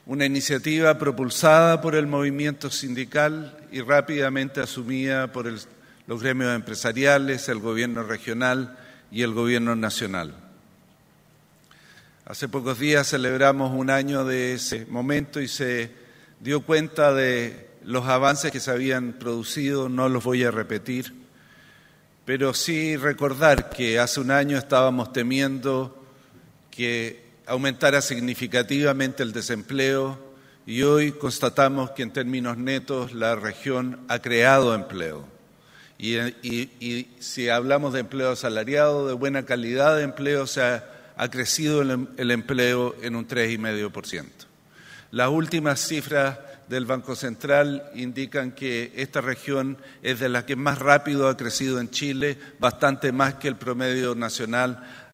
una iniciativa propulsada por el movimiento sindical y rápidamente asumida por los gremios empresariales, el gobierno regional y el gobierno nacional. Hace pocos días celebramos un año de ese momento y se dio cuenta de los avances que se habían producido. No los voy a repetir, pero sí recordar que hace un año estábamos temiendo que aumentara significativamente el desempleo y hoy constatamos que en términos netos la región ha creado empleo. Y si hablamos de empleo asalariado, de buena calidad de empleo, ha crecido el empleo en un 3,5%. Las últimas cifras del Banco Central indican que esta región es de las que más rápido ha crecido en Chile, bastante más que el promedio nacional,